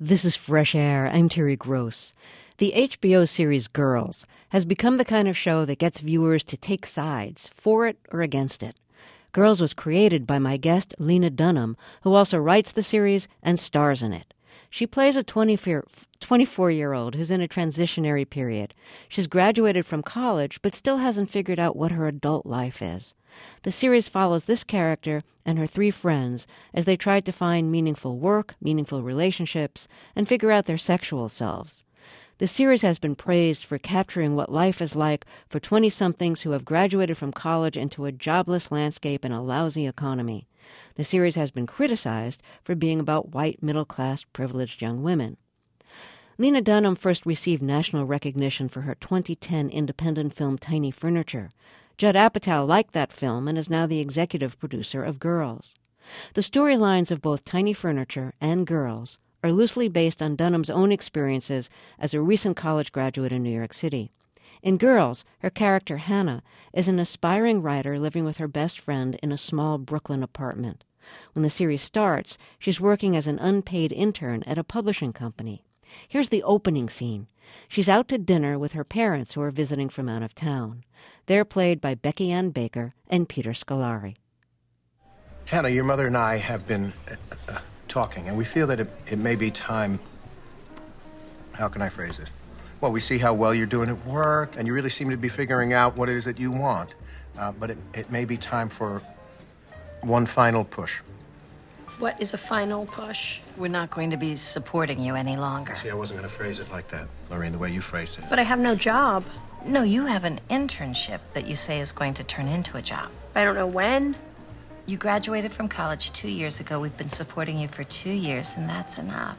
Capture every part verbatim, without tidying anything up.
This is Fresh Air. I'm Terry Gross. The H B O series Girls has become the kind of show that gets viewers to take sides, for it or against it. Girls was created by my guest, Lena Dunham, who also writes the series and stars in it. She plays a twenty-four-year-old who's in a transitionary period. She's graduated from college, but still hasn't figured out what her adult life is. The series follows this character and her three friends as they try to find meaningful work, meaningful relationships, and figure out their sexual selves. The series has been praised for capturing what life is like for twenty-somethings who have graduated from college into a jobless landscape and a lousy economy. The series has been criticized for being about white, middle-class, privileged young women. Lena Dunham first received national recognition for her twenty ten independent film Tiny Furniture. Judd Apatow liked that film and is now the executive producer of Girls. The storylines of both Tiny Furniture and Girls are loosely based on Dunham's own experiences as a recent college graduate in New York City. In Girls, her character Hannah is an aspiring writer living with her best friend in a small Brooklyn apartment. When the series starts, she's working as an unpaid intern at a publishing company. Here's the opening scene. She's out to dinner with her parents who are visiting from out of town. They're played by Becky Ann Baker and Peter Scolari. Hannah, your mother and I have been uh, uh, talking, and we feel that it, it may be time... How can I phrase this? Well, we see how well you're doing at work, and you really seem to be figuring out what it is that you want. Uh, but it, it may be time for one final push. What is a final push? We're not going to be supporting you any longer. See, I wasn't going to phrase it like that, Lorraine, the way you phrased it. But I have no job. No, you have an internship that you say is going to turn into a job. I don't know when. You graduated from college two years ago. We've been supporting you for two years, and that's enough.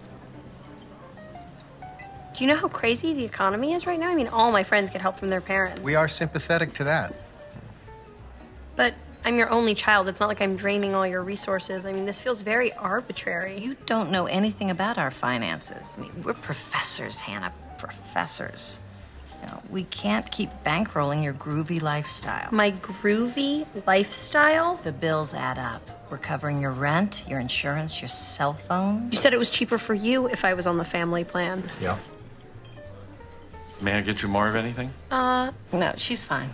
Do you know how crazy the economy is right now? I mean, all my friends get help from their parents. We are sympathetic to that. But I'm your only child. It's not like I'm draining all your resources. I mean, this feels very arbitrary. You don't know anything about our finances. I mean, we're professors, Hannah, professors. You know, we can't keep bankrolling your groovy lifestyle. My groovy lifestyle? The bills add up. We're covering your rent, your insurance, your cell phone. You said it was cheaper for you if I was on the family plan. Yeah. May I get you more of anything? Uh, no, she's fine.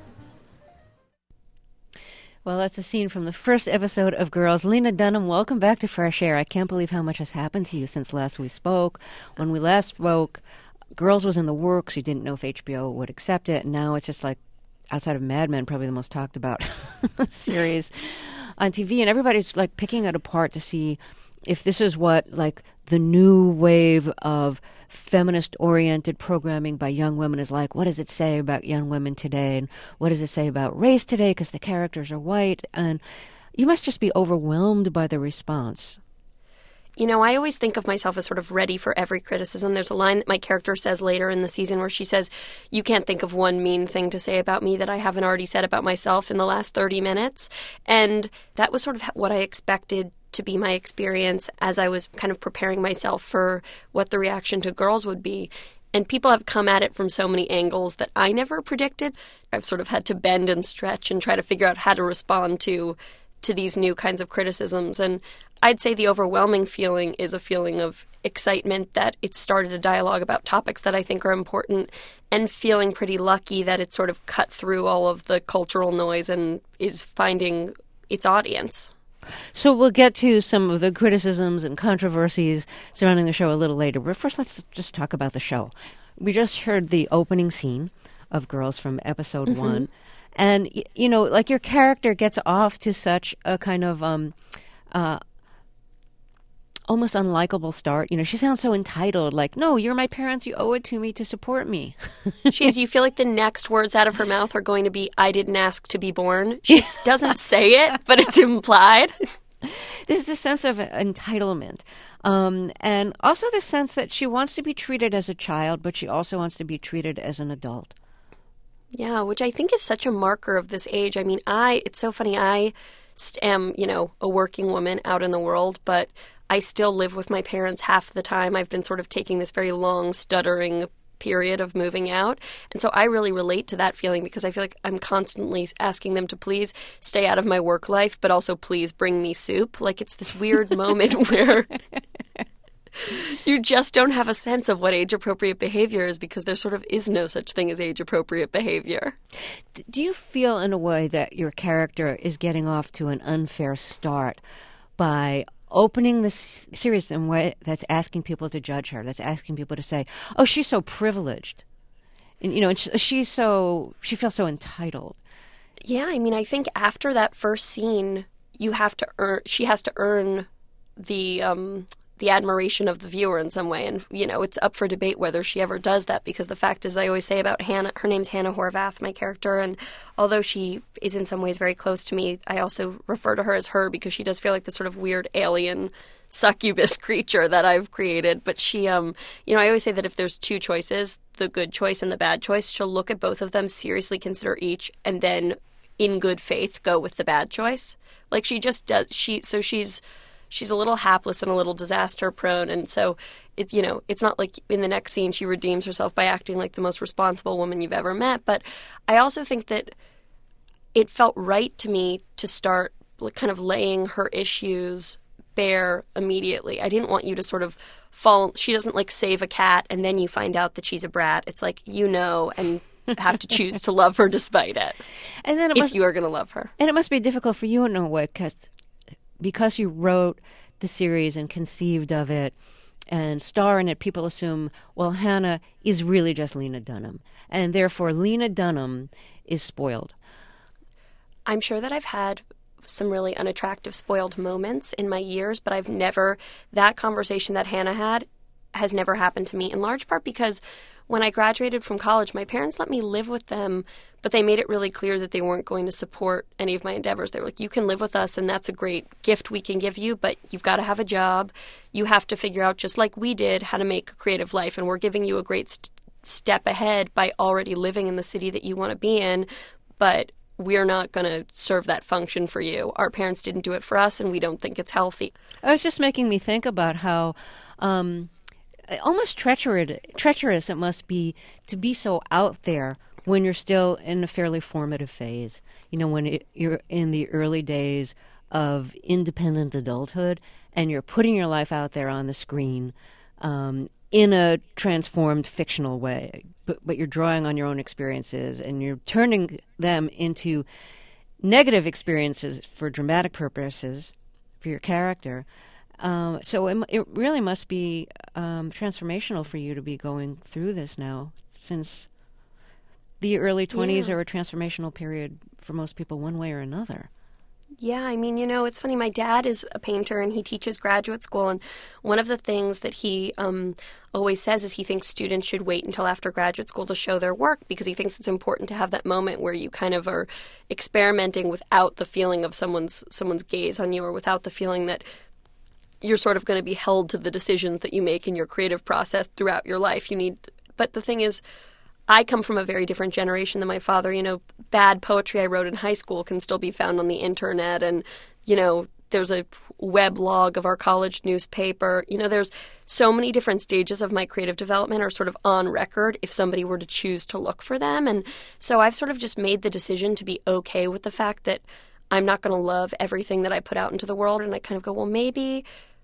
Well, that's a scene from the first episode of Girls. Lena Dunham, welcome back to Fresh Air. I can't believe how much has happened to you since last we spoke. When we last spoke, Girls was in the works. You didn't know if H B O would accept it. And now it's just like, outside of Mad Men, probably the most talked about series on T V. And everybody's like picking it apart to see if this is what like the new wave of feminist-oriented programming by young women is like. What does it say about young women today? And what does it say about race today? Because the characters are white. And you must just be overwhelmed by the response. You know, I always think of myself as sort of ready for every criticism. There's a line that my character says later in the season where she says, you can't think of one mean thing to say about me that I haven't already said about myself in the last thirty minutes. And that was sort of what I expected to be my experience as I was kind of preparing myself for what the reaction to Girls would be. And people have come at it from so many angles that I never predicted. I've sort of had to bend and stretch and try to figure out how to respond to to these new kinds of criticisms. And I'd say the overwhelming feeling is a feeling of excitement that it started a dialogue about topics that I think are important, and feeling pretty lucky that it sort of cut through all of the cultural noise and is finding its audience. So we'll get to some of the criticisms and controversies surrounding the show a little later. But first, let's just talk about the show. We just heard the opening scene of Girls from episode mm-hmm. one. And, you know, like your character gets off to such a kind of um, uh, almost unlikable start. You know, she sounds so entitled, like, no, you're my parents. You owe it to me to support me. She is. You feel like the next words out of her mouth are going to be, I didn't ask to be born. She doesn't say it, but it's implied. There's this sense of entitlement. Um, and also the sense that she wants to be treated as a child, but she also wants to be treated as an adult. Yeah, which I think is such a marker of this age. I mean, I, it's so funny, I am, you know, a working woman out in the world, but I still live with my parents half the time. I've been sort of taking this very long, stuttering period of moving out. And so I really relate to that feeling because I feel like I'm constantly asking them to please stay out of my work life, but also please bring me soup. Like it's this weird moment where you just don't have a sense of what age-appropriate behavior is because there sort of is no such thing as age-appropriate behavior. Do you feel in a way that your character is getting off to an unfair start by opening the series in a way that's asking people to judge her, that's asking people to say, oh, she's so privileged. And, you know, she's so, she feels so entitled. Yeah, I mean, I think after that first scene, you have to earn, she has to earn the um, the admiration of the viewer in some way. And, you know, it's up for debate whether she ever does that, because the fact is, I always say about Hannah, her name's Hannah Horvath, my character, and although she is in some ways very close to me, I also refer to her as her because she does feel like this sort of weird alien succubus creature that I've created. But she, um, you know, I always say that if there's two choices, the good choice and the bad choice, she'll look at both of them, seriously consider each, and then in good faith go with the bad choice. Like she just does, she, so she's, she's a little hapless and a little disaster prone. And so it, you know, it's not like in the next scene she redeems herself by acting like the most responsible woman you've ever met. But I also think that it felt right to me to start kind of laying her issues bare immediately. I didn't want you to sort of fall, she doesn't like save a cat and then you find out that she's a brat. It's like, you know, and have to choose to love her despite it. And then it if must, you are going to love her. And it must be difficult for you in a way because because you wrote the series and conceived of it and star in it, people assume, well, Hannah is really just Lena Dunham. And therefore, Lena Dunham is spoiled. I'm sure that I've had some really unattractive spoiled moments in my years, but I've never, that conversation that Hannah had has never happened to me, in large part because when I graduated from college, my parents let me live with them, but they made it really clear that they weren't going to support any of my endeavors. They were like, you can live with us, and that's a great gift we can give you, but you've got to have a job. You have to figure out, just like we did, how to make a creative life, and we're giving you a great st- step ahead by already living in the city that you want to be in, but we're not going to serve that function for you. Our parents didn't do it for us, and we don't think it's healthy. It was just making me think about how Um almost treacherous, treacherous it must be to be so out there when you're still in a fairly formative phase. You know, when it, you're in the early days of independent adulthood and you're putting your life out there on the screen um, in a transformed fictional way, but, but you're drawing on your own experiences and you're turning them into negative experiences for dramatic purposes for your character. Um, so it, it really must be um, transformational for you to be going through this now, since the early twenties yeah. are a transformational period for most people one way or another. Yeah, I mean, you know, it's funny. My dad is a painter and he teaches graduate school. And one of the things that he um, always says is he thinks students should wait until after graduate school to show their work because he thinks it's important to have that moment where you kind of are experimenting without the feeling of someone's someone's gaze on you, or without the feeling that you're sort of going to be held to the decisions that you make in your creative process throughout your life. You need, but the thing is, I come from a very different generation than my father. You know, bad poetry I wrote in high school can still be found on the internet, and, you know, there's a web log of our college newspaper. You know, there's so many different stages of my creative development are sort of on record if somebody were to choose to look for them. And so I've sort of just made the decision to be okay with the fact that I'm not going to love everything that I put out into the world. And I kind of go, well, maybe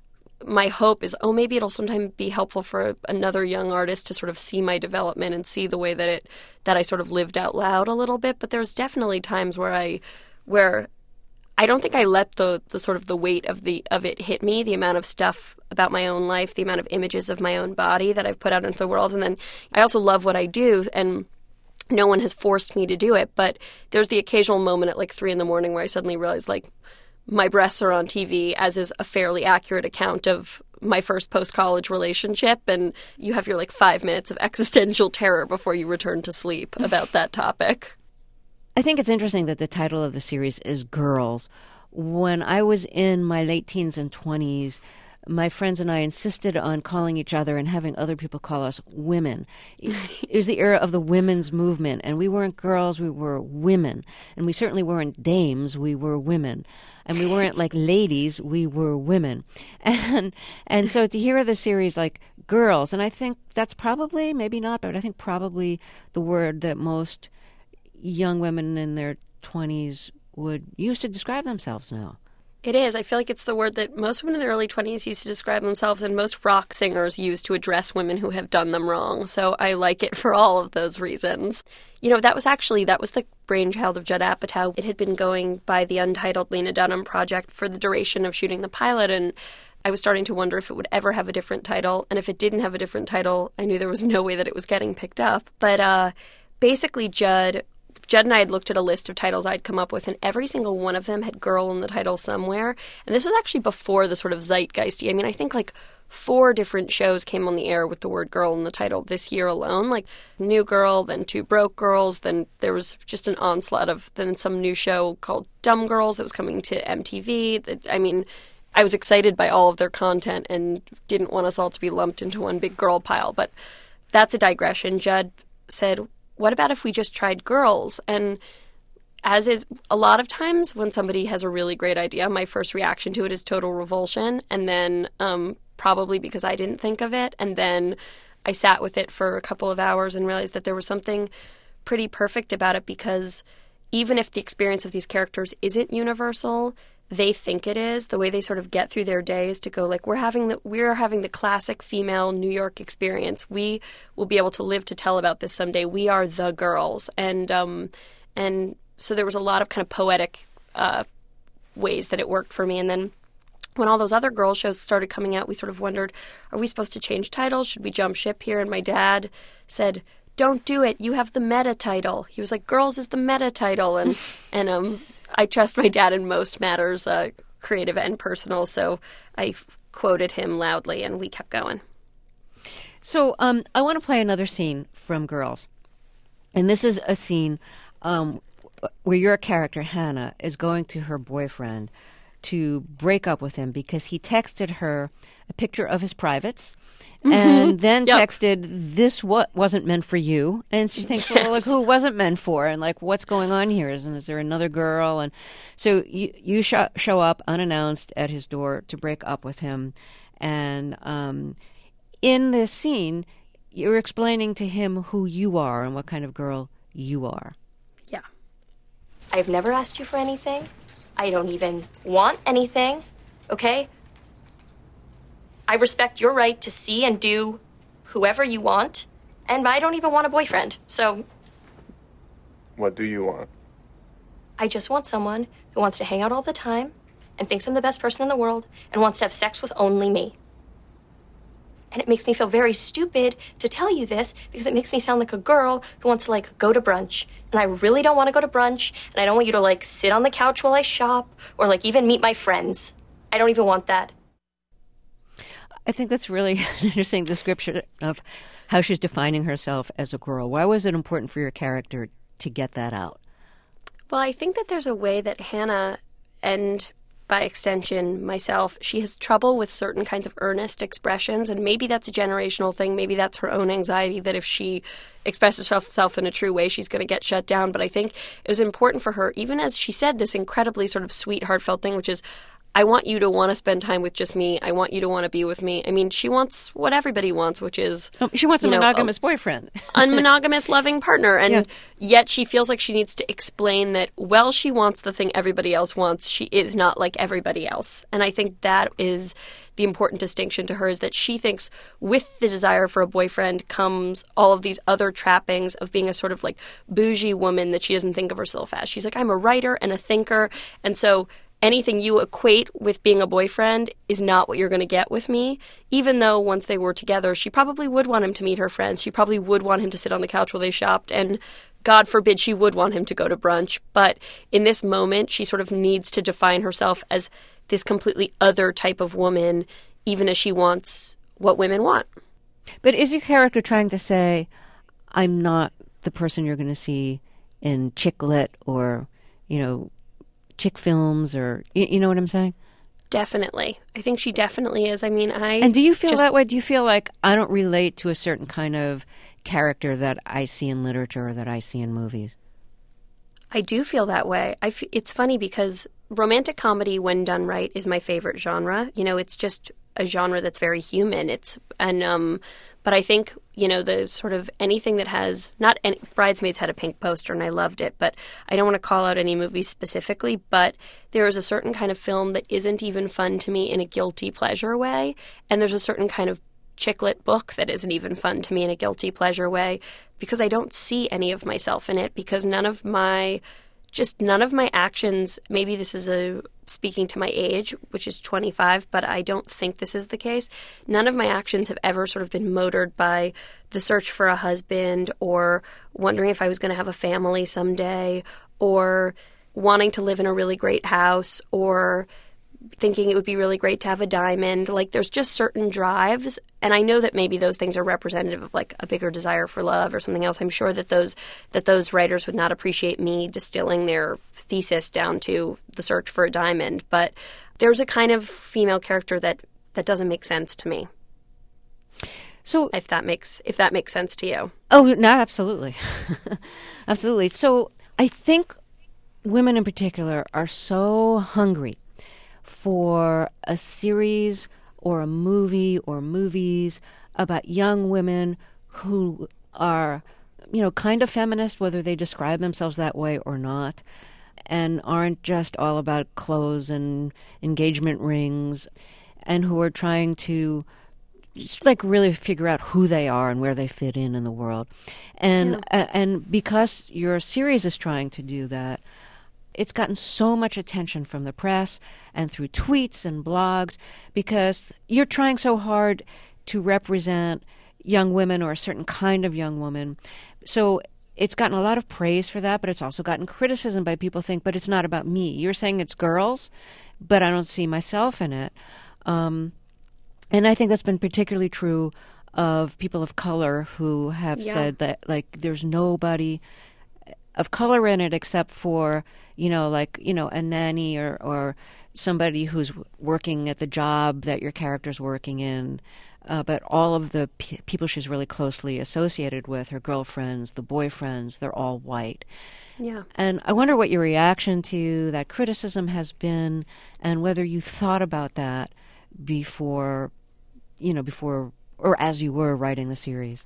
my hope is, oh, maybe it'll sometime be helpful for another young artist to sort of see my development and see the way that it that I sort of lived out loud a little bit. But there's definitely times where I where I don't think I let the the sort of the weight of the of it hit me, the amount of stuff about my own life, the amount of images of my own body that I've put out into the world. And then I also love what I do, and no one has forced me to do it. But there's the occasional moment at like three in the morning where I suddenly realize, like, my breasts are on T V, as is a fairly accurate account of my first post-college relationship, and you have your like five minutes of existential terror before you return to sleep about that topic. I think it's interesting that the title of the series is Girls. When I was in my late teens and twenties, my friends and I insisted on calling each other and having other people call us women. It was the era of the women's movement, and we weren't girls, we were women. And we certainly weren't dames, we were women. And we weren't like ladies, we were women. And and so to hear the series like Girls, and I think that's probably, maybe not, but I think probably the word that most young women in their twenties would use to describe themselves now. It is. I feel like it's the word that most women in their early twenties used to describe themselves, and most rock singers use to address women who have done them wrong. So I like it for all of those reasons. You know, that was actually, that was the brainchild of Judd Apatow. It had been going by the untitled Lena Dunham project for the duration of shooting the pilot, and I was starting to wonder if it would ever have a different title. And if it didn't have a different title, I knew there was no way that it was getting picked up. But uh, basically, Judd... Judd and I had looked at a list of titles I'd come up with, and every single one of them had girl in the title somewhere. And this was actually before the sort of zeitgeisty. I mean, I think like four different shows came on the air with the word girl in the title this year alone. Like New Girl, then Two Broke Girls, then there was just an onslaught of then some new show called Dumb Girls that was coming to M T V. That, I mean, I was excited by all of their content and didn't want us all to be lumped into one big girl pile. But that's a digression. Judd said, what about if we just tried girls? And as is a lot of times when somebody has a really great idea, my first reaction to it is total revulsion. And then um, probably because I didn't think of it. And then I sat with it for a couple of hours and realized that there was something pretty perfect about it, because even if the experience of these characters isn't universal, they think it is. The way they sort of get through their days to go like, we're having the we're having the classic female New York experience. We will be able to live to tell about this someday. We are the girls, and um, and so there was a lot of kind of poetic uh, ways that it worked for me. And then when all those other girl shows started coming out, we sort of wondered, are we supposed to change titles? Should we jump ship here? And my dad said, don't do it. You have the meta title. He was like, girls is the meta title, and and um. I trust my dad in most matters, uh, creative and personal, so I f- quoted him loudly, and we kept going. So um, I want to play another scene from Girls. And this is a scene um, where your character, Hannah, is going to her boyfriend to break up with him because he texted her a picture of his privates mm-hmm. and then yep. texted, this what wasn't meant for you. And she thinks, well, yes. like, who wasn't meant for? And like, what's going on here? Is, is there another girl? And so you, you sh- show up unannounced at his door to break up with him. And um, in this scene, you're explaining to him who you are and what kind of girl you are. Yeah. I've never asked you for anything. I don't even want anything, okay? I respect your right to see and do whoever you want, and I don't even want a boyfriend, so... What do you want? I just want someone who wants to hang out all the time and thinks I'm the best person in the world and wants to have sex with only me. And it makes me feel very stupid to tell you this because it makes me sound like a girl who wants to, like, go to brunch. And I really don't want to go to brunch, and I don't want you to, like, sit on the couch while I shop or, like, even meet my friends. I don't even want that. I think that's really an interesting description of how she's defining herself as a girl. Why was it important for your character to get that out? Well, I think that there's a way that Hannah, and by extension myself, she has trouble with certain kinds of earnest expressions, and maybe that's a generational thing. Maybe that's her own anxiety that if she expresses herself in a true way, she's going to get shut down. But I think it was important for her, even as she said this incredibly sort of sweet, heartfelt thing, which is, I want you to want to spend time with just me. I want you to want to be with me. I mean, she wants what everybody wants, which is... Oh, she wants a know, monogamous a, boyfriend. A monogamous, loving partner. And yeah. Yet she feels like she needs to explain that, well, she wants the thing everybody else wants. She is not like everybody else. And I think that is the important distinction to her, is that she thinks with the desire for a boyfriend comes all of these other trappings of being a sort of like bougie woman that she doesn't think of herself as. She's like, I'm a writer and a thinker. And so... anything you equate with being a boyfriend is not what you're going to get with me, even though once they were together, she probably would want him to meet her friends. She probably would want him to sit on the couch while they shopped, and God forbid she would want him to go to brunch. But in this moment, she sort of needs to define herself as this completely other type of woman, even as she wants what women want. But is your character trying to say, I'm not the person you're going to see in chick lit or, you know, chick films, or you, you know what I'm saying? Definitely. I think she definitely is. I mean, I... And do you feel just, that way? Do you feel like I don't relate to a certain kind of character that I see in literature or that I see in movies? I do feel that way. I f- it's funny because romantic comedy, when done right, is my favorite genre. You know, it's just a genre that's very human. It's and um, but I think, you know, the sort of anything that has not any, Bridesmaids had a pink poster and I loved it, but I don't want to call out any movies specifically. But there is a certain kind of film that isn't even fun to me in a guilty pleasure way, and there's a certain kind of chick lit book that isn't even fun to me in a guilty pleasure way, because I don't see any of myself in it, because none of my just none of my actions, maybe this is a speaking to my age, which is twenty-five, but I don't think this is the case. None of my actions have ever sort of been motored by the search for a husband, or wondering if I was going to have a family someday, or wanting to live in a really great house, or thinking it would be really great to have a diamond. Like, there's just certain drives, and I know that maybe those things are representative of like a bigger desire for love or something else. I'm sure that those that those writers would not appreciate me distilling their thesis down to the search for a diamond, but there's a kind of female character that that doesn't make sense to me. So if that makes if that makes sense to you. Oh, no, absolutely. Absolutely. So I think women in particular are so hungry for a series or a movie or movies about young women who are, you know, kind of feminist, whether they describe themselves that way or not, and aren't just all about clothes and engagement rings, and who are trying to just like really figure out who they are and where they fit in in the world. And yeah. uh, and because your series is trying to do that, it's gotten so much attention from the press and through tweets and blogs, because you're trying so hard to represent young women or a certain kind of young woman. So it's gotten a lot of praise for that, but it's also gotten criticism by people think, but it's not about me. You're saying it's girls, but I don't see myself in it. Um, and I think that's been particularly true of people of color who have yeah. said that, like, there's nobody of color in it except for, you know, like, you know, a nanny or, or somebody who's working at the job that your character's working in. Uh, but all of the p- people she's really closely associated with, her girlfriends, the boyfriends, they're all white. Yeah. And I wonder what your reaction to that criticism has been, and whether you thought about that before, you know, before or as you were writing the series.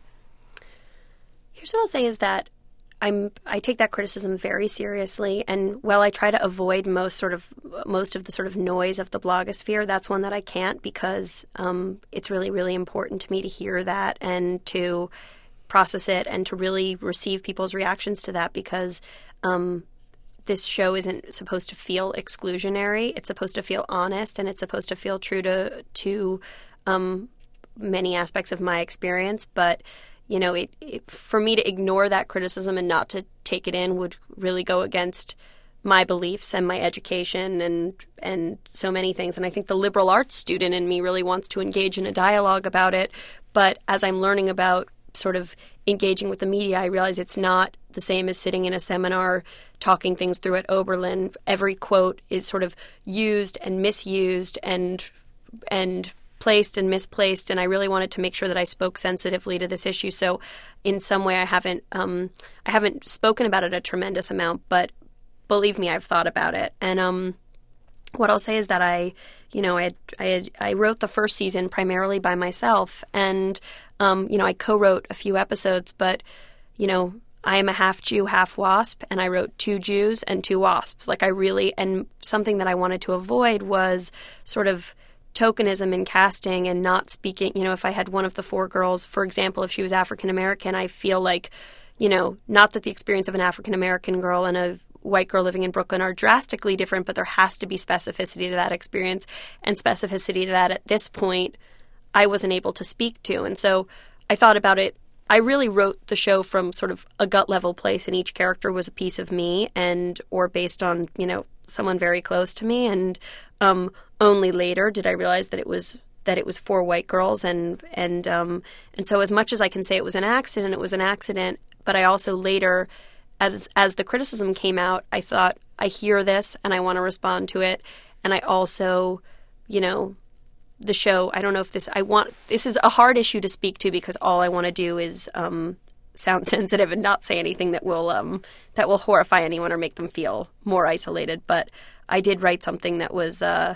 Here's what I'll say is that I'm I take that criticism very seriously, and while I try to avoid most sort of most of the sort of noise of the blogosphere, that's one that I can't, because um, it's really, really important to me to hear that and to process it and to really receive people's reactions to that, because um, this show isn't supposed to feel exclusionary. It's supposed to feel honest, and it's supposed to feel true to to um, many aspects of my experience, but you know, it, it, for me to ignore that criticism and not to take it in would really go against my beliefs and my education and and so many things. And I think the liberal arts student in me really wants to engage in a dialogue about it. But as I'm learning about sort of engaging with the media, I realize it's not the same as sitting in a seminar talking things through at Oberlin. Every quote is sort of used and misused and and placed and misplaced, and I really wanted to make sure that I spoke sensitively to this issue. So in some way I haven't um, I haven't spoken about it a tremendous amount, but believe me, I've thought about it. And um, what I'll say is that I, you know, I had, I, had, I wrote the first season primarily by myself, and um, you know, I co-wrote a few episodes, but you know, I am a half Jew, half WASP, and I wrote two Jews and two WASPs. Like I really, and something that I wanted to avoid was sort of tokenism in casting and not speaking, you know, if I had one of the four girls, for example, if she was African-American, I feel like, you know, not that the experience of an African-American girl and a white girl living in Brooklyn are drastically different, but there has to be specificity to that experience, and specificity to that at this point I wasn't able to speak to. And so I thought about it. I really wrote the show from sort of a gut level place, and each character was a piece of me, and or based on, you know, someone very close to me. And um, only later did I realize that it was that it was four white girls, and and um, and so as much as I can say it was an accident, it was an accident. But I also later, as as the criticism came out, I thought, I hear this and I want to respond to it, and I also, you know, the show, I don't know if this, I want, this is a hard issue to speak to, because all I want to do is um, sound sensitive and not say anything that will um, that will horrify anyone or make them feel more isolated. But I did write something that was uh,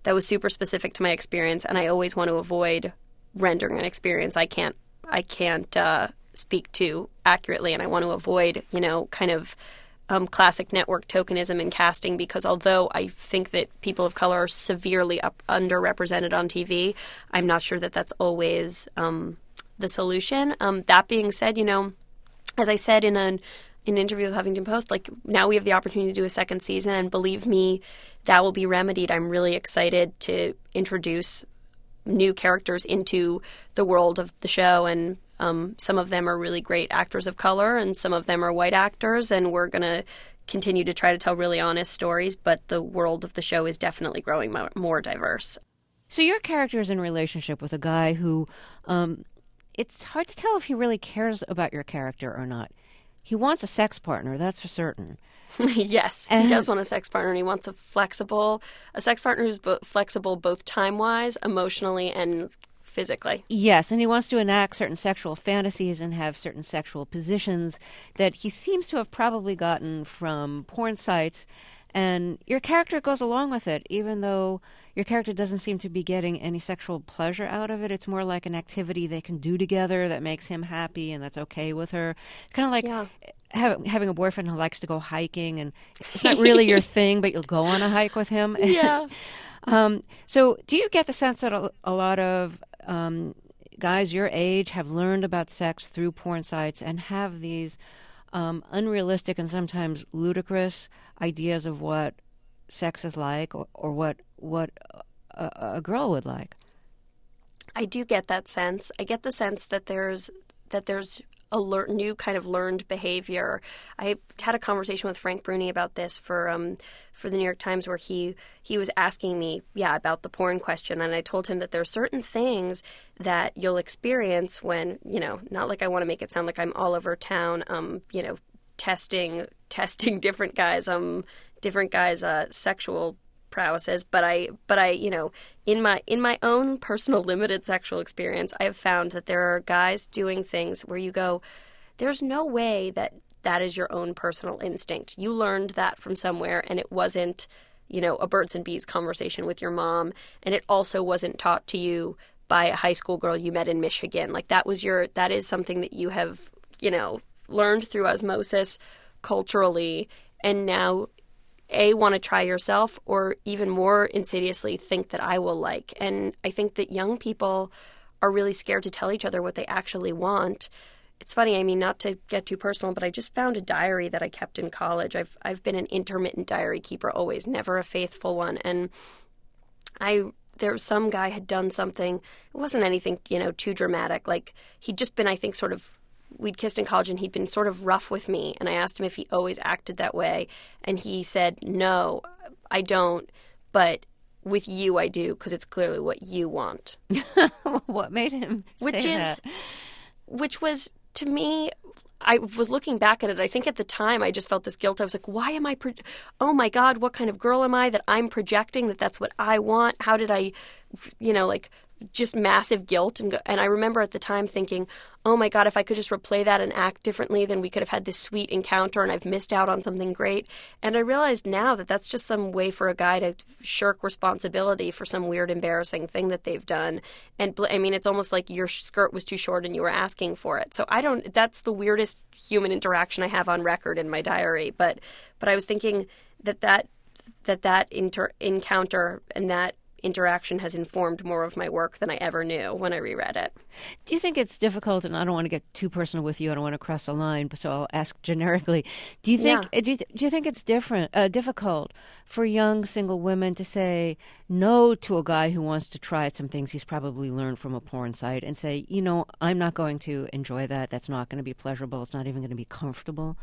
that was super specific to my experience, and I always want to avoid rendering an experience I can't I can't uh, speak to accurately, and I want to avoid, you know, kind of um, classic network tokenism in casting, because although I think that people of color are severely up, underrepresented on T V, I'm not sure that that's always um, the solution. Um, that being said, you know, as I said in an, in an interview with Huffington Post, like, now we have the opportunity to do a second season, and believe me, that will be remedied. I'm really excited to introduce new characters into the world of the show, and um, some of them are really great actors of color, and some of them are white actors, and we're going to continue to try to tell really honest stories, but the world of the show is definitely growing mo- more diverse. So your character is in a relationship with a guy who, um, it's hard to tell if he really cares about your character or not. He wants a sex partner, that's for certain. Yes, and... he does want a sex partner, and he wants a flexible, a sex partner who's bo- flexible both time-wise, emotionally, and physically. Yes, and he wants to enact certain sexual fantasies and have certain sexual positions that he seems to have probably gotten from porn sites, and your character goes along with it, even though your character doesn't seem to be getting any sexual pleasure out of it. It's more like an activity they can do together that makes him happy and that's okay with her. It's kind of like yeah. have, having a boyfriend who likes to go hiking, and it's not really your thing, but you'll go on a hike with him. Yeah. um, so do you get the sense that a, a lot of um, guys your age have learned about sex through porn sites and have these um, unrealistic and sometimes ludicrous ideas of what sex is like, or, or what what a, a girl would like? I do get that sense. I get the sense that there's that there's a lear- new kind of learned behavior. I had a conversation with Frank Bruni about this for um for the New York Times, where he he was asking me, yeah, about the porn question, and I told him that there are certain things that you'll experience when, you know, not like I want to make it sound like I'm all over town, um, you know, testing testing different guys, um, different guys' uh, sexual prowesses, but I, but I, you know, in my in my own personal limited sexual experience, I have found that there are guys doing things where you go, there's no way that that is your own personal instinct. You learned that from somewhere, and it wasn't, you know, a birds and bees conversation with your mom, and it also wasn't taught to you by a high school girl you met in Michigan. Like, that was your, that is something that you have, you know, learned through osmosis culturally, and now A, want to try yourself, or even more insidiously think that I will like. And I think that young people are really scared to tell each other what they actually want. It's funny, I mean, not to get too personal, but I just found a diary that I kept in college. I've I've been an intermittent diary keeper always, never a faithful one. And I there was some guy had done something. It wasn't anything, you know, too dramatic. Like, he'd just been, I think, sort of, we'd kissed in college, and he'd been sort of rough with me. And I asked him if he always acted that way. And he said, no, I don't. But with you, I do, because it's clearly what you want. What made him which say is, that? Which was, to me, I was looking back at it. I think at the time I just felt this guilt. I was like, why am I, pro- oh my God, what kind of girl am I that I'm projecting that that's what I want? How did I, you know, like, just massive guilt. And, go- and I remember at the time thinking, oh my God, if I could just replay that and act differently, then we could have had this sweet encounter, and I've missed out on something great. And I realized now that that's just some way for a guy to shirk responsibility for some weird, embarrassing thing that they've done. And bl- I mean, it's almost like your skirt was too short and you were asking for it. So I don't, that's the weirdest human interaction I have on record in my diary. But, but I was thinking that that, that, that inter- encounter and that interaction has informed more of my work than I ever knew when I reread it. Do you think it's difficult, and I don't want to get too personal with you, I don't want to cross a line, so I'll ask generically, do you think Yeah. do, you th- do you think it's different uh, difficult for young single women to say no to a guy who wants to try some things he's probably learned from a porn site, and say, you know, I'm not going to enjoy that, that's not going to be pleasurable, it's not even going to be comfortable?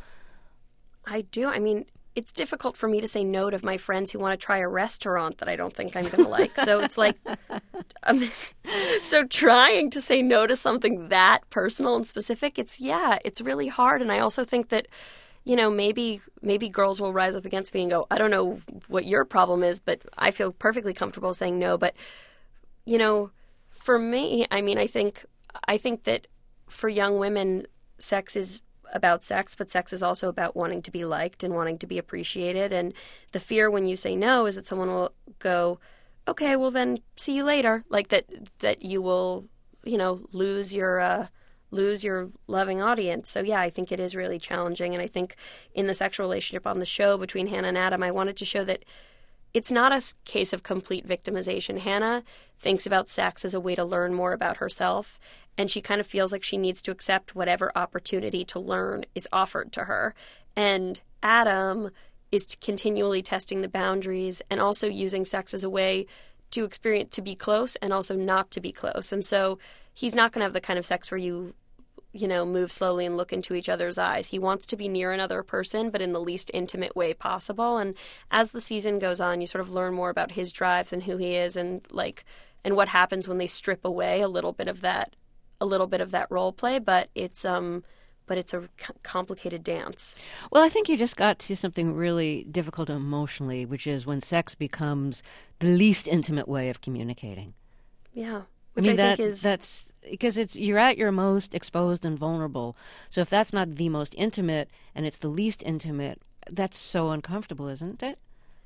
I do. I mean, it's difficult for me to say no to my friends who want to try a restaurant that I don't think I'm going to like. So it's like, um, so trying to say no to something that personal and specific, it's, yeah, it's really hard. And I also think that, you know, maybe maybe girls will rise up against me and go, I don't know what your problem is, but I feel perfectly comfortable saying no. But, you know, for me, I mean, I think I think that for young women, sex is about sex, but sex is also about wanting to be liked and wanting to be appreciated. And the fear when you say no is that someone will go, okay, well then see you later. Like that that you will, you know, lose your uh, lose your loving audience. So yeah, I think it is really challenging. And I think in the sexual relationship on the show between Hannah and Adam, I wanted to show that it's not a case of complete victimization. Hannah thinks about sex as a way to learn more about herself, and she kind of feels like she needs to accept whatever opportunity to learn is offered to her. And Adam is continually testing the boundaries and also using sex as a way to experience, to be close and also not to be close. And so he's not going to have the kind of sex where you, you know, move slowly and look into each other's eyes. He wants to be near another person, but in the least intimate way possible. And as the season goes on, you sort of learn more about his drives and who he is, and like, and what happens when they strip away a little bit of that, a little bit of that role play. But it's, um, but it's a complicated dance. Well, I think you just got to something really difficult emotionally, which is when sex becomes the least intimate way of communicating. Yeah. Which I mean, I that, think is... that's because it's you're at your most exposed and vulnerable. So if that's not the most intimate and it's the least intimate, that's so uncomfortable, isn't it?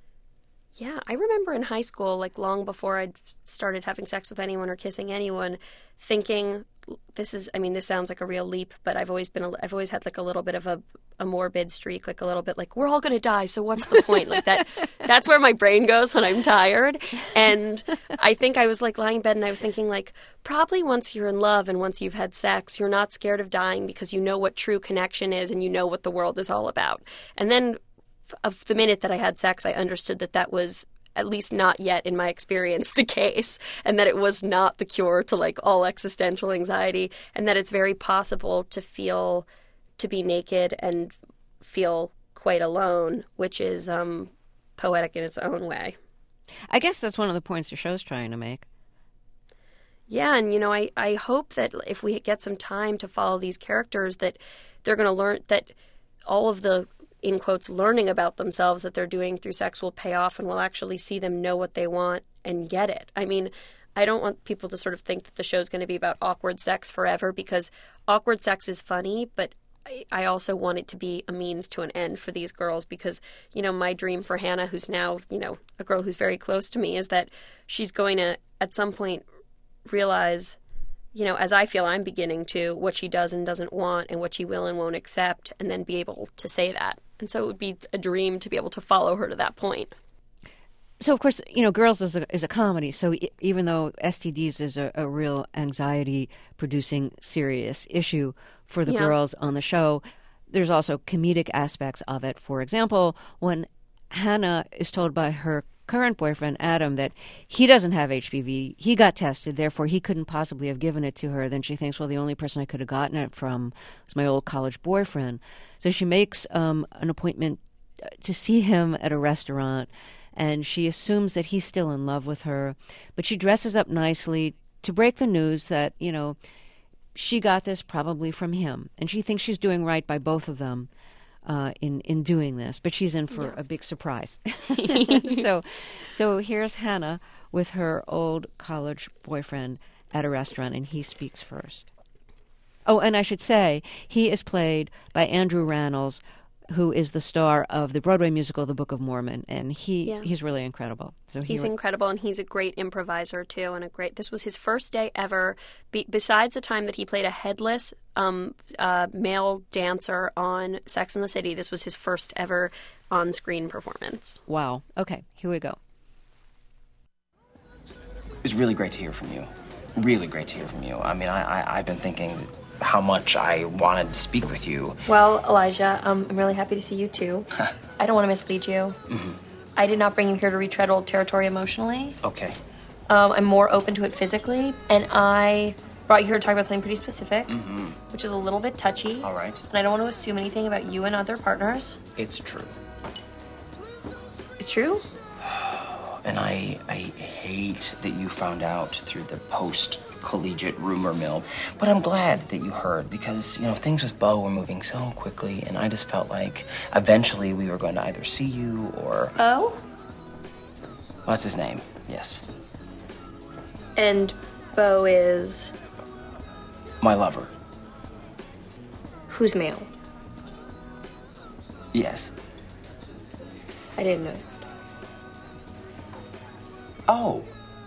Yeah, I remember in high school, like long before I'd started having sex with anyone or kissing anyone, thinking, this is, I mean, this sounds like a real leap, but I've always been, a, I've always had like a little bit of a, a morbid streak, like a little bit like, we're all going to die, so what's the point? Like that, that's where my brain goes when I'm tired. And I think I was like lying in bed and I was thinking like, probably once you're in love and once you've had sex, you're not scared of dying because you know what true connection is and you know what the world is all about. And then of the minute that I had sex, I understood that that was, at least not yet in my experience, the case, and that it was not the cure to like all existential anxiety, and that it's very possible to feel, to be naked and feel quite alone, which is um, poetic in its own way. I guess that's one of the points the show's trying to make. Yeah, and you know, I, I hope that if we get some time to follow these characters, that they're going to learn that all of the, in quotes, learning about themselves that they're doing through sex will pay off, and we'll actually see them know what they want and get it. I mean, I don't want people to sort of think that the show's going to be about awkward sex forever, because awkward sex is funny, but I, I also want it to be a means to an end for these girls, because, you know, my dream for Hannah, who's now, you know, a girl who's very close to me, is that she's going to, at some point, realize, you know, as I feel I'm beginning to, what she does and doesn't want and what she will and won't accept, and then be able to say that. And so it would be a dream to be able to follow her to that point. So, of course, you know, Girls is a, is a comedy. So e- even though S T Ds is a, a real anxiety-producing serious issue for the Yeah. girls on the show, there's also comedic aspects of it. For example, when Hannah is told by her current boyfriend, Adam, that he doesn't have H P V, he got tested, therefore he couldn't possibly have given it to her, then she thinks, well, the only person I could have gotten it from was my old college boyfriend. So she makes um, an appointment to see him at a restaurant, and she assumes that he's still in love with her, but she dresses up nicely to break the news that, you know, she got this probably from him, and she thinks she's doing right by both of them. Uh, in, in doing this, but she's in for yeah. a big surprise. so so here's Hannah with her old college boyfriend at a restaurant, and he speaks first. Oh, and I should say, he is played by Andrew Rannells, who is the star of the Broadway musical The Book of Mormon, and he yeah. he's really incredible. So he's he, incredible, and he's a great improviser too, and a great. This was his first day ever. Be, besides the time that he played a headless um, uh, male dancer on Sex and the City, this was his first ever on-screen performance. Wow. Okay, here we go. It's really great to hear from you. Really great to hear from you. I mean, I, I I've been thinking how much I wanted to speak with you. Well, Elijah, um, I'm really happy to see you too. I don't want to mislead you. Mm-hmm. I did not bring you here to retread old territory emotionally. Okay. Um, I'm more open to it physically, and I brought you here to talk about something pretty specific, mm-hmm. which is a little bit touchy. All right. And I don't want to assume anything about you and other partners. It's true. It's true? And I, I hate that you found out through the post-collegiate rumor mill. But I'm glad that you heard, because, you know, things with Bo were moving so quickly, and I just felt like eventually we were going to either see you or... Oh? Well, that's his name, yes. And Bo is... My lover. Who's male? Yes. I didn't know. Oh.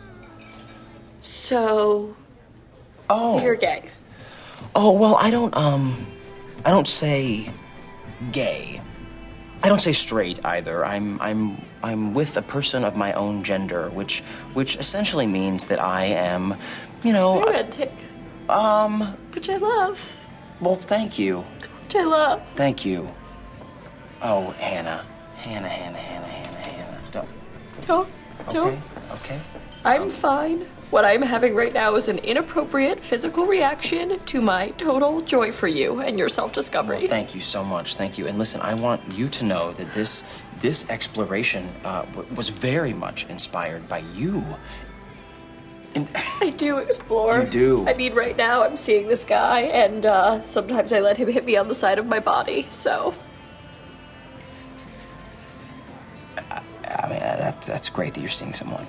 So, Oh. you're gay. Oh, well, I don't, um, I don't say gay. I don't say straight either. I'm, I'm, I'm with a person of my own gender, which, which essentially means that I am, you know, Romantic. um, Which I love. well, thank you. Which I love. Thank you. Oh, Hannah. Hannah, Hannah, Hannah, Hannah, Hannah. Don't. Don't, don't. Okay, okay. I'm fine. What I'm having right now is an inappropriate physical reaction to my total joy for you and your self-discovery. Well, thank you so much. Thank you. And listen, I want you to know that this this exploration uh, w- was very much inspired by you. And I do explore. You do. I mean, right now I'm seeing this guy, and uh, sometimes I let him hit me on the side of my body, so... I, I mean, that, that's great that you're seeing someone.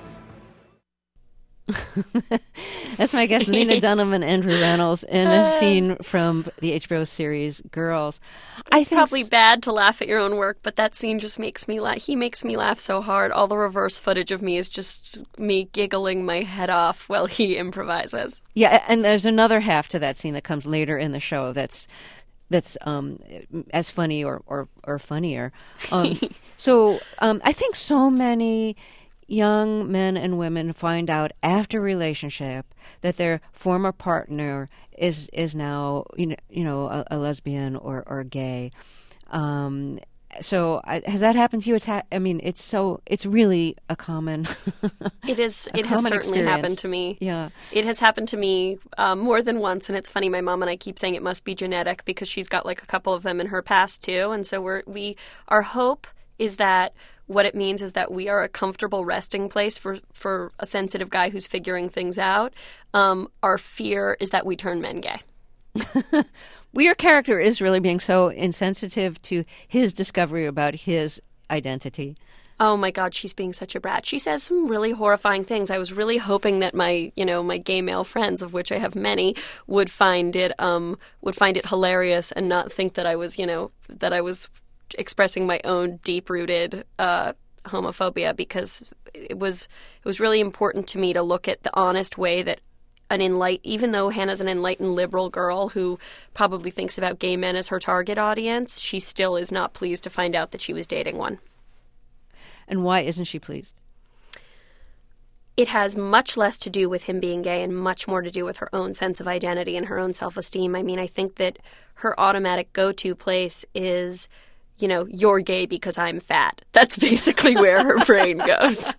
That's my guest, Lena Dunham and Andrew Reynolds, in a scene from the H B O series Girls. I It's think probably s- bad to laugh at your own work, but that scene just makes me laugh. He makes me laugh so hard. All the reverse footage of me is just me giggling my head off while he improvises. Yeah, and there's another half to that scene that comes later in the show that's that's um, as funny or, or, or funnier. Um, so um, I think so many young men and women find out after a relationship that their former partner is is now you know you know a, a lesbian or or gay. Um, so I, has that happened to you? It's ha- I mean, it's so it's really a common. It is. a It has common certainly experience. happened to me. Yeah. It has happened to me um, more than once, and it's funny. My mom and I keep saying it must be genetic because she's got like a couple of them in her past too, and so we're we our hope is that what it means is that we are a comfortable resting place for, for a sensitive guy who's figuring things out. Um, our fear is that we turn men gay. Well, your character is really being so insensitive to his discovery about his identity. Oh my God, she's being such a brat. She says some really horrifying things. I was really hoping that my, you know, my gay male friends, of which I have many, would find it, um, would find it hilarious and not think that I was, you know, that I was expressing my own deep-rooted uh, homophobia, because it was it was really important to me to look at the honest way that an enlight even though Hannah's an enlightened liberal girl who probably thinks about gay men as her target audience, she still is not pleased to find out that she was dating one. And why isn't she pleased? It has much less to do with him being gay and much more to do with her own sense of identity and her own self-esteem. I mean, I think that her automatic go-to place is, you know, you're gay because I'm fat. That's basically where her brain goes.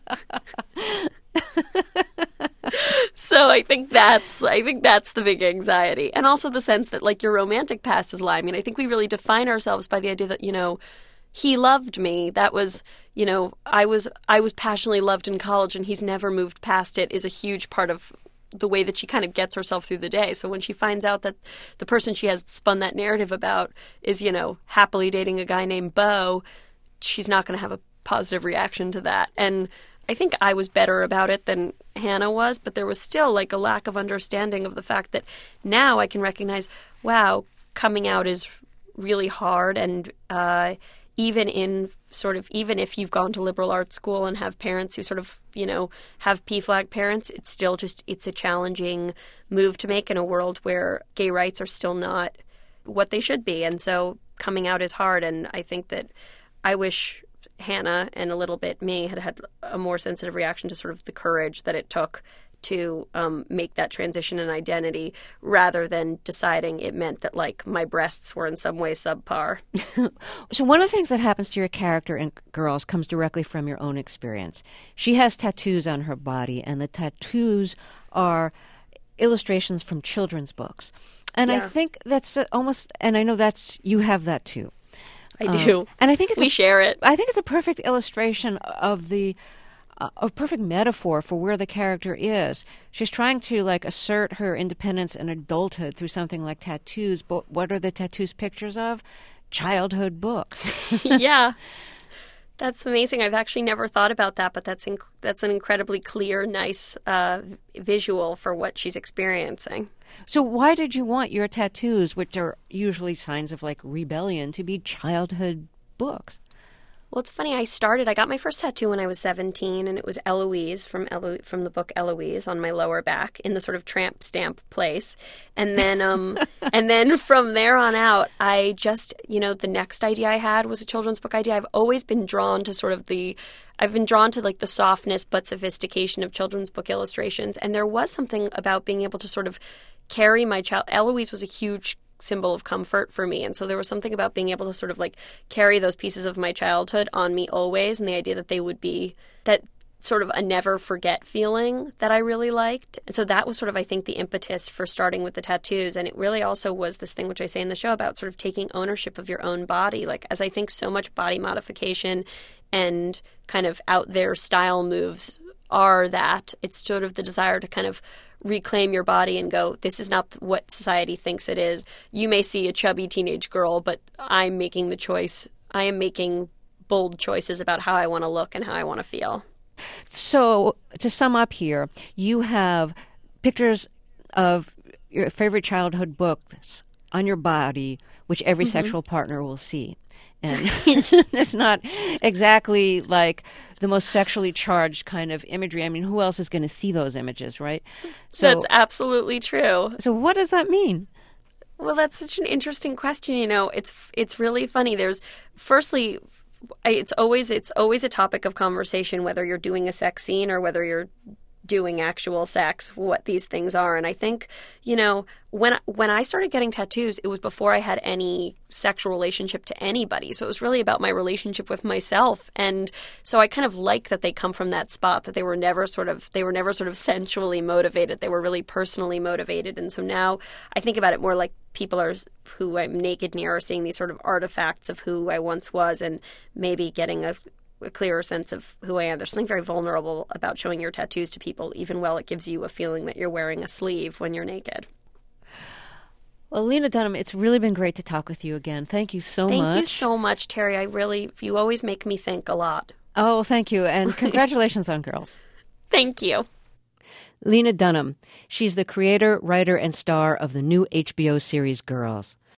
So I think that's I think that's the big anxiety. And also the sense that, like, your romantic past is a lie. I mean, I think we really define ourselves by the idea that, you know, he loved me. That was, you know, I was I was passionately loved in college, and he's never moved past it, is a huge part of the way that she kind of gets herself through the day. So when she finds out that the person she has spun that narrative about is, you know, happily dating a guy named Beau, she's not going to have a positive reaction to that. And I think I was better about it than Hannah was, but there was still like a lack of understanding of the fact that now I can recognize, wow, coming out is really hard. And uh, even in sort of, even if you've gone to liberal arts school and have parents who sort of, you know, have P flag parents, it's still just, it's a challenging move to make in a world where gay rights are still not what they should be. And so coming out is hard. And I think that I wish Hannah and a little bit me had had a more sensitive reaction to sort of the courage that it took to um, make that transition in identity, rather than deciding it meant that, like, my breasts were in some way subpar. So one of the things that happens to your character in Girls comes directly from your own experience. She has tattoos on her body, and the tattoos are illustrations from children's books. And Yeah. I think that's the, almost, and I know that's, you have that too. I do. Um, and I think it's we a, share it. I think it's a perfect illustration of the uh, a perfect metaphor for where the character is. She's trying to like assert her independence and adulthood through something like tattoos. But what are the tattoos pictures of? Childhood books. Yeah. That's amazing. I've actually never thought about that, but that's inc- that's an incredibly clear, nice uh, visual for what she's experiencing. So why did you want your tattoos, which are usually signs of like rebellion, to be childhood books? Well, it's funny. I started, I got my first tattoo when I was seventeen, and it was Eloise from Elo, from the book Eloise on my lower back in the sort of tramp stamp place. And then, um, and then from there on out, I just, you know, the next idea I had was a children's book idea. I've always been drawn to sort of the, I've been drawn to like the softness but sophistication of children's book illustrations. And there was something about being able to sort of carry my child. Eloise was a huge symbol of comfort for me, and so there was something about being able to sort of like carry those pieces of my childhood on me always, and the idea that they would be that sort of a never forget feeling that I really liked. And so that was sort of, I think, the impetus for starting with the tattoos. And it really also was this thing which I say in the show about sort of taking ownership of your own body, like as I think so much body modification and kind of out there style moves are, that it's sort of the desire to kind of reclaim your body and go, this is not what society thinks it is. You may see a chubby teenage girl, but I'm making the choice. I am making bold choices about how I want to look and how I want to feel. So to sum up here, you have pictures of your favorite childhood books on your body, which every mm-hmm. sexual partner will see. And it's not exactly like the most sexually charged kind of imagery. I mean, who else is going to see those images, right? So that's absolutely true. So what does that mean? Well, that's such an interesting question. You know, it's it's really funny. There's, firstly, it's always it's always a topic of conversation, whether you're doing a sex scene or whether you're doing actual sex, what these things are. And I think, you know, when when I started getting tattoos, it was before I had any sexual relationship to anybody. So it was really about my relationship with myself. And so I kind of like that they come from that spot, that they were never sort of they were never sort of sensually motivated. They were really personally motivated. And so now I think about it more like people are who I'm naked near are seeing these sort of artifacts of who I once was, and maybe getting a a clearer sense of who I am. There's something very vulnerable about showing your tattoos to people, even while it gives you a feeling that you're wearing a sleeve when you're naked. Well, Lena Dunham, it's really been great to talk with you again. Thank you so thank much. Thank you so much, Terry. I really, you always make me think a lot. Oh, thank you. And congratulations on Girls. Thank you. Lena Dunham. She's the creator, writer, and star of the new H B O series Girls.